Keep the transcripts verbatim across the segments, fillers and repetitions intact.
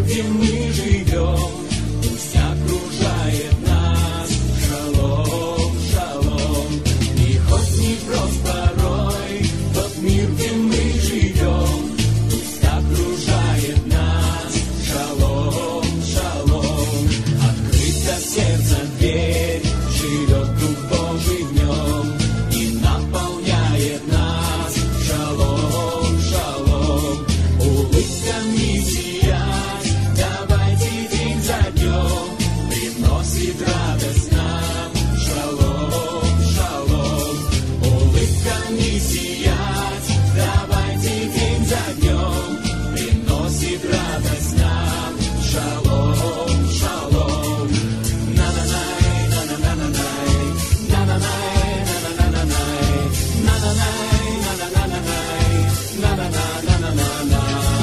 где мы живем, пусть окружает нас шалом, шалом. И хоть непрост порой тот мир, где мы живем, пусть окружает нас шалом, шалом. Открыто сердце дверь, живет Дух Божий в нем и наполняет нас шалом, шалом. Улыбками сиять, давайте день за днем, приносит радость нам шалом, шалом. Улыбками сиять, давайте день за днем, приносит радость нам шалом, шалом. На-на-най, на-на-на-на-най, на-на-най, на-на-на-на-най, на-на-най, на-на-на-на-най, на-на-на-на-на-на.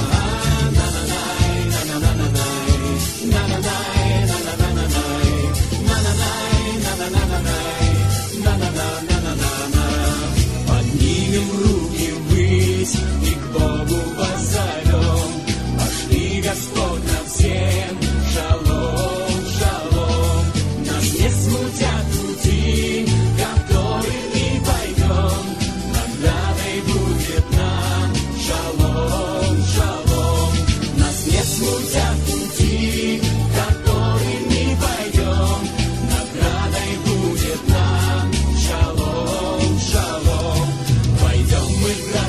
Поднимем руки ввысь и к Богу воззовем. Пошли, Господь, нам всем шалом, шалом. Нас не смутят пути, которыми пойдем. Наградой будет нам шалом, шалом. Нас не смутят пути, которыми пойдем. Наградой будет нам шалом, шалом. Пойдем мы в град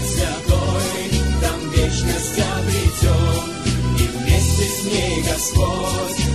святой, там вечность обретем, и вместе с ней Господь